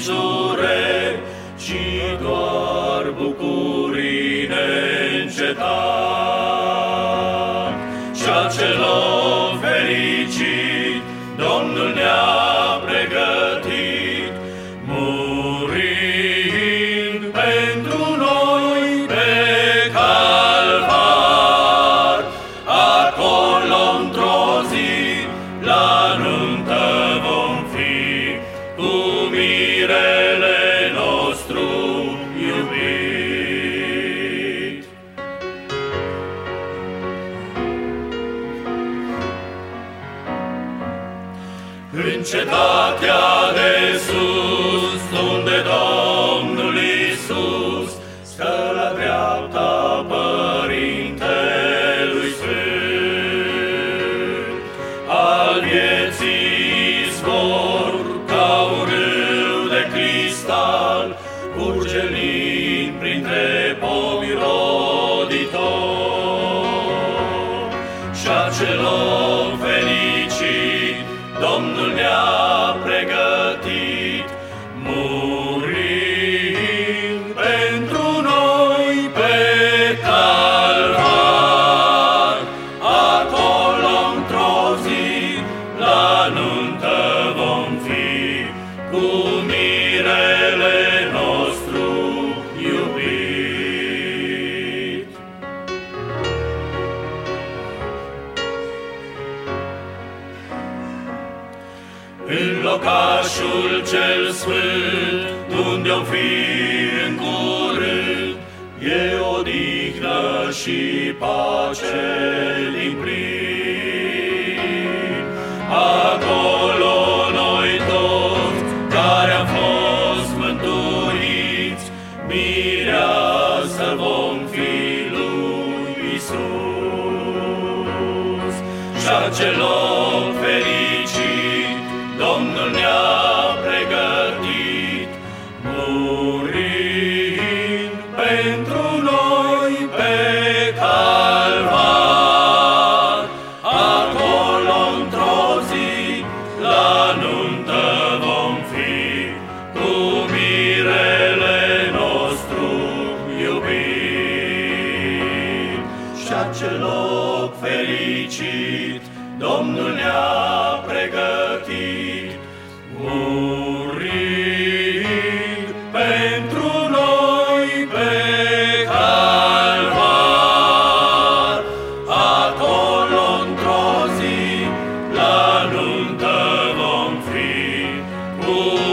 jurări, ci doar bucurii neîncetat. Și-a celor fericit Domnul ne-a pregătit, murind pentru noi pe calvar. Acolo într-o zi la nuntă vom fi cu mirele nostru iubit. În cetatea de sus, unde Domnul Iisus stă la dreapta Părintelui Sfânt, al vieții izvor ca un râu de cristal, curge lin printre pomi roditori. Și-a celor fericit Domnul ne-a pregătit, murind pentru noi pe calvar. Acolo într-o zi la nuntă vom fi cu mirele nostru iubit. În locașul cel sfânt, unde-o fi în curând, e odihnă și pace din plin. Acolo noi toți care am fost mântuiți, mireasă vom fi lui Iisus. Și-a celor fericit Domnul ne-a pregătit, murind pentru noi pe calvar. Acolo într-o zi la nuntă vom fi cu mirele nostru iubit. Și-a celor fericit Domnul ne-a pregătit, murind pentru noi pe calvar. Acolo într-o zi la nuntă vom fi cu